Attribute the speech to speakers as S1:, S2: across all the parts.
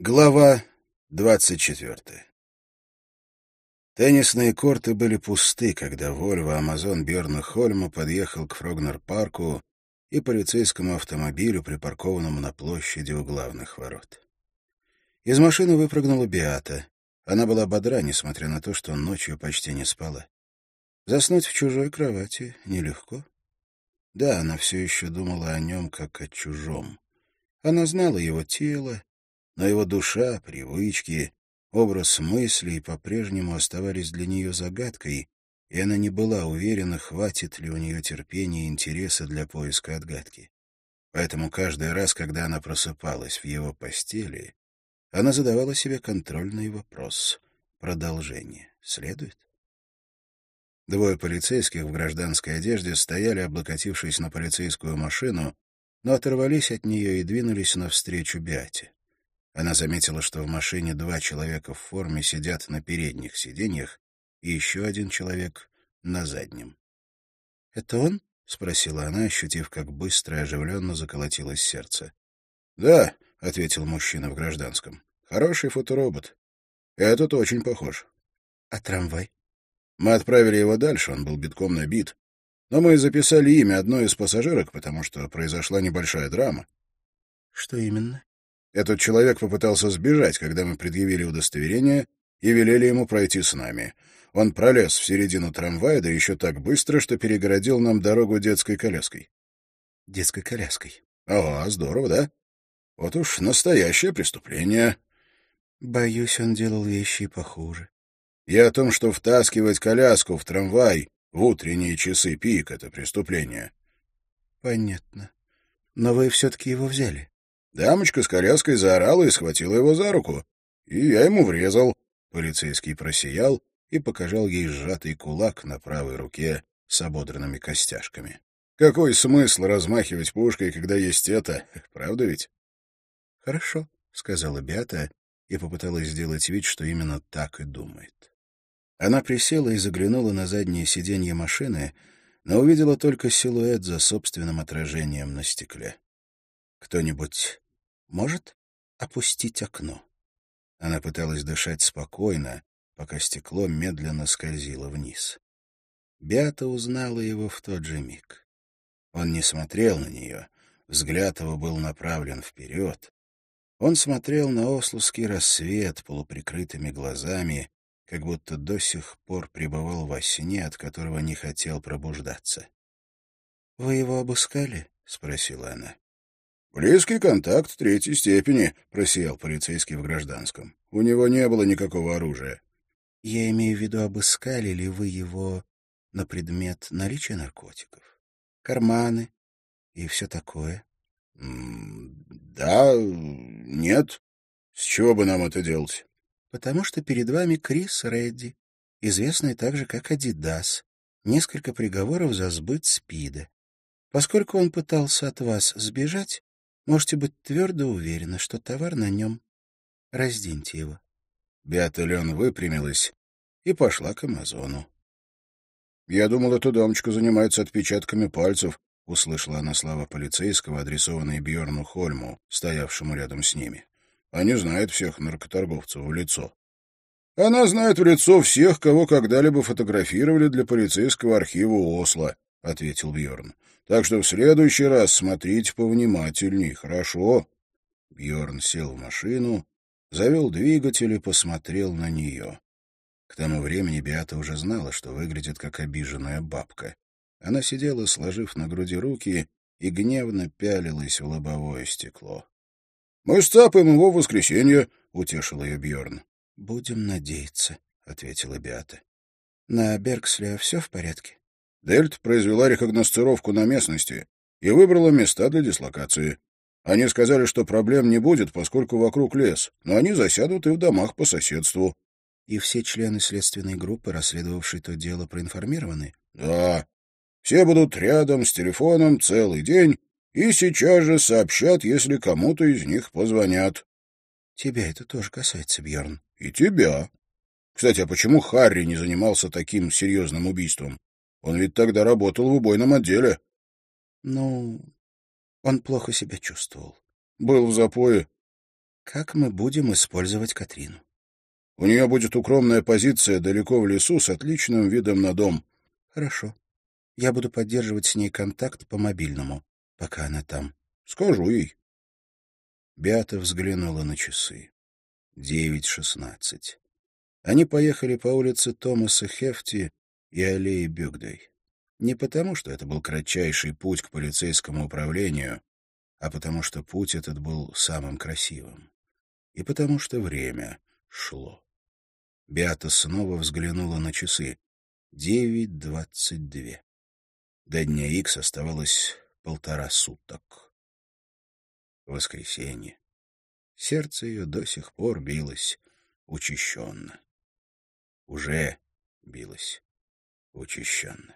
S1: Глава 24. Теннисные корты были пусты, когда Вольво Амазон Бьорна Хольма подъехал к Фрогнер-парку и полицейскому автомобилю, припаркованному на площади у главных ворот. Из машины выпрыгнула Беата. Она была бодра, несмотря на то, что ночью почти не спала. Заснуть в чужой кровати нелегко. Да, она все еще думала о нем, как о чужом. Она знала его тело, но его душа, привычки, образ мыслей по-прежнему оставались для нее загадкой, и она не была уверена, хватит ли у нее терпения и интереса для поиска отгадки. Поэтому каждый раз, когда она просыпалась в его постели, она задавала себе контрольный вопрос. Продолжение следует? Двое полицейских в гражданской одежде стояли, облокотившись на полицейскую машину, но оторвались от нее и двинулись навстречу Беате. Она заметила, что в машине 2 человека в форме сидят на передних сиденьях и еще один человек на заднем. — Это он? — спросила она, ощутив, как быстро и оживленно заколотилось сердце. — Да, — ответил мужчина в гражданском. — Хороший фоторобот. Этот очень похож. — А трамвай? Мы отправили его дальше, он был битком набит. Но мы записали имя одной из пассажирок, потому что произошла небольшая драма. — Что именно? Этот человек попытался сбежать, когда мы предъявили удостоверение и велели ему пройти с нами. Он пролез в середину трамвая, да еще так быстро, что перегородил нам дорогу детской коляской. — Детской коляской? — Ага, здорово, да? Вот уж настоящее преступление. — Боюсь, он делал вещи и похуже. Я о том, что втаскивать коляску в трамвай в утренние часы пик — это преступление. — Понятно. Но вы все-таки его взяли? Дамочка с коляской заорала и схватила его за руку. И я ему врезал. Полицейский просиял и показал ей сжатый кулак на правой руке с ободранными костяшками. Какой смысл размахивать пушкой, когда есть это? Правда ведь? — Хорошо, — сказала Беата и попыталась сделать вид, что именно так и думает. Она присела и заглянула на заднее сиденье машины, но увидела только силуэт за собственным отражением на стекле. «Кто-нибудь может опустить окно?» Она пыталась дышать спокойно, пока стекло медленно скользило вниз. Беата узнала его в тот же миг. Он не смотрел на нее, взгляд его был направлен вперед. Он смотрел на ослоский рассвет полуприкрытыми глазами, как будто до сих пор пребывал во сне, от которого не хотел пробуждаться. — Вы его обыскали? — спросила она. — Близкий контакт 3-й степени, — просиял полицейский в гражданском. — У него не было никакого оружия. — Я имею в виду, обыскали ли вы его на предмет наличия наркотиков? Карманы и все такое? — Да, нет. С чего бы нам это делать? — Потому что перед вами Крис Редди, известный также как Адидас, несколько приговоров за сбыт СПИДа. Поскольку он пытался от вас сбежать, можете быть твердо уверены, что товар на нем. Разденьте его. Беата Лен выпрямилась и пошла к Амазону. — Я думал, эта дамочка занимается отпечатками пальцев, — услышала она слова полицейского, адресованные Бьорну Хольму, стоявшему рядом с ними. — Они знают всех наркоторговцев в лицо. — Она знает в лицо всех, кого когда-либо фотографировали для полицейского архива Осло, — ответил Бьорн. — Так что в следующий раз смотрите повнимательней, хорошо? Бьорн сел в машину, завел двигатель и посмотрел на нее. К тому времени Беата уже знала, что выглядит как обиженная бабка. Она сидела, сложив на груди руки, и гневно пялилась в лобовое стекло. — Мы сцапаем его в воскресенье, — утешил ее Бьорн. — Будем надеяться, — ответила Беата. — На Бергсле все в порядке? Дельта произвела рекогносцировку на местности и выбрала места для дислокации. Они сказали, что проблем не будет, поскольку вокруг лес, но они засядут и в домах по соседству. — И все члены следственной группы, расследовавшей то дело, проинформированы? — Да. Все будут рядом с телефоном целый день и сейчас же сообщат, если кому-то из них позвонят. — Тебя это тоже касается, Бьорн. — И тебя. Кстати, а почему Харри не занимался таким серьезным убийством? Он ведь тогда работал в убойном отделе. — Ну, он плохо себя чувствовал. — Был в запое.
S2: Как мы будем использовать Катрину?
S1: У нее будет укромная позиция далеко в лесу с отличным видом на дом.
S2: Хорошо. Я буду поддерживать с ней контакт по мобильному, пока она там.
S1: Скажу ей.
S2: Беата взглянула на часы. 9:16. Они поехали по улице Томаса Хефти и аллее Бюгдей. Не потому, что это был кратчайший путь к полицейскому управлению, а потому что путь этот был самым красивым. И потому что время шло. Беата снова взглянула на часы. 9:22. До дня Икс оставалось 1,5 суток. Воскресенье. Сердце ее до сих пор билось учащенно. Уже билось учащенно.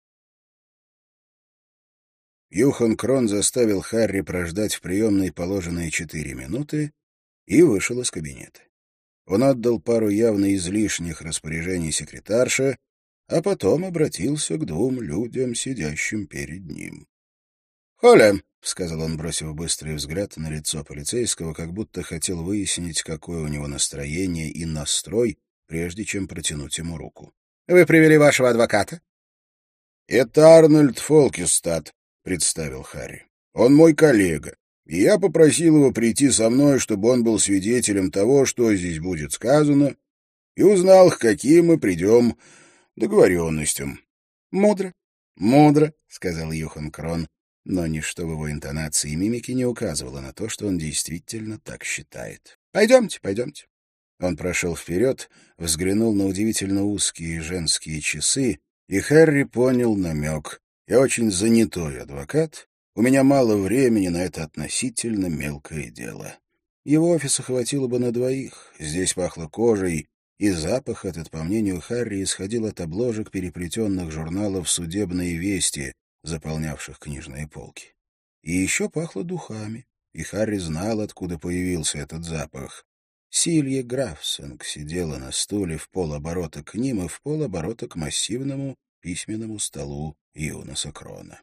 S2: Юхан Крон заставил Харри прождать в приемной положенные 4 минуты и вышел из кабинета. Он отдал пару явно излишних распоряжений секретарше, а потом обратился к 2 людям, сидящим перед ним. «Холя», — сказал он, бросив быстрый взгляд на лицо полицейского, как будто хотел выяснить, какое у него настроение и настрой, прежде чем протянуть ему руку. «Вы привели вашего адвоката?»
S1: «Это Арнольд Фолкестад», — представил Харри. «Он мой коллега, и я попросил его прийти со мной, чтобы он был свидетелем того, что здесь будет сказано, и узнал, к каким мы придем договоренностям».
S2: «Мудро, мудро», — сказал Юхан Крон, но ничто в его интонации и мимике не указывало на то, что он действительно так считает. «Пойдемте, пойдемте». Он прошел вперед, взглянул на удивительно узкие женские часы, и Харри понял намек. «Я очень занятой адвокат, у меня мало времени на это относительно мелкое дело». Его офиса хватило бы на 2, здесь пахло кожей, и запах этот, по мнению Харри, исходил от обложек переплетенных журналов «Судебные вести», заполнявших книжные полки. И еще пахло духами, и Харри знал, откуда появился этот запах. Силье Графсинг сидела на стуле в полоборота к ним и в полоборота к массивному письменному столу Юнаса Крона.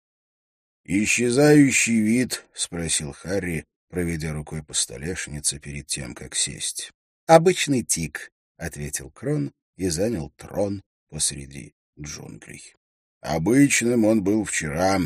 S1: «Исчезающий вид?» — спросил
S2: Харри, проведя рукой по столешнице перед тем, как сесть. «Обычный тик», — ответил Крон и занял трон посреди джунглей.
S1: «Обычным он был вчера.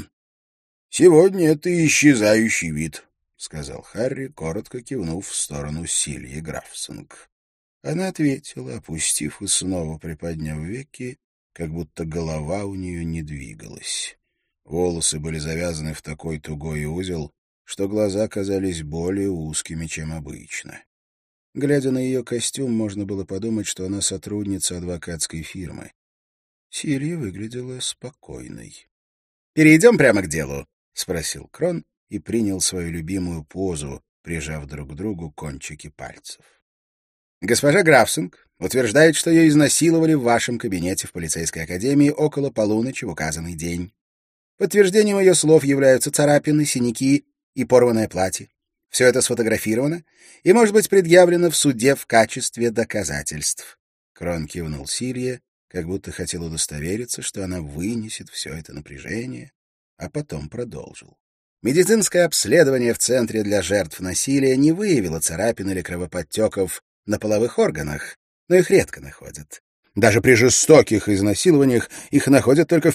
S1: Сегодня это исчезающий вид», — сказал Харри, коротко кивнув в сторону Сильи Графсинг.
S2: Она ответила, опустив и снова приподняв веки, как будто голова у нее не двигалась. Волосы были завязаны в такой тугой узел, что глаза казались более узкими, чем обычно. Глядя на ее костюм, можно было подумать, что она сотрудница адвокатской фирмы. Силья выглядела спокойной. «Перейдем прямо к делу?» — спросил Крон и принял свою любимую позу, прижав друг к другу кончики пальцев. «Госпожа Графсинг утверждает, что ее изнасиловали в вашем кабинете в полицейской академии около полуночи в указанный день. Подтверждением ее слов являются царапины, синяки и порванное платье. Все это сфотографировано и может быть предъявлено в суде в качестве доказательств». Крон кивнул Силье, как будто хотел удостовериться, что она вынесет все это напряжение, а потом продолжил. Медицинское обследование в Центре для жертв насилия не выявило царапин или кровоподтеков на половых органах, но их редко находят. Даже при жестоких изнасилованиях их находят только в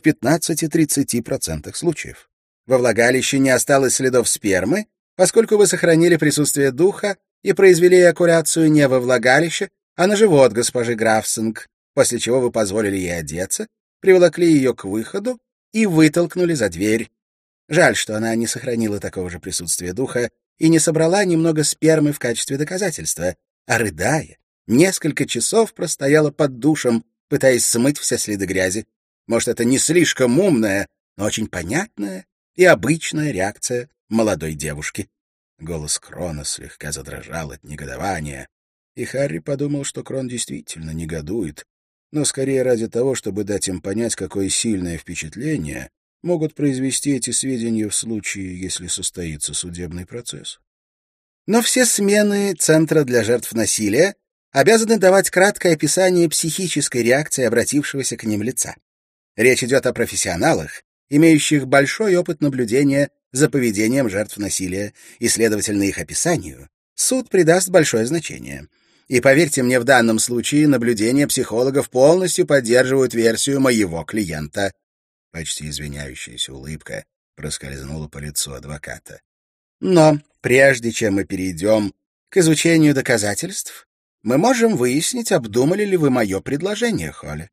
S2: 15-30% случаев. Во влагалище не осталось следов спермы, поскольку вы сохранили присутствие духа и произвели эякуляцию не во влагалище, а на живот госпожи Графсинг, после чего вы позволили ей одеться, приволокли ее к выходу и вытолкнули за дверь. Жаль, что она не сохранила такого же присутствия духа и не собрала немного спермы в качестве доказательства, а, рыдая, несколько часов простояла под душем, пытаясь смыть все следы грязи. Может, это не слишком умная, но очень понятная и обычная реакция молодой девушки. Голос Крона слегка задрожал от негодования, и Харри подумал, что Крон действительно негодует, но скорее ради того, чтобы дать им понять, какое сильное впечатление могут произвести эти сведения в случае, если состоится судебный процесс. Но все смены Центра для жертв насилия обязаны давать краткое описание психической реакции обратившегося к ним лица. Речь идет о профессионалах, имеющих большой опыт наблюдения за поведением жертв насилия, и, следовательно, их описанию суд придаст большое значение. И поверьте мне, в данном случае наблюдения психологов полностью поддерживают версию моего клиента». Почти извиняющаяся улыбка проскользнула по лицу адвоката. «Но прежде чем мы перейдем к изучению доказательств, мы можем выяснить, обдумали ли вы мое предложение, Холли.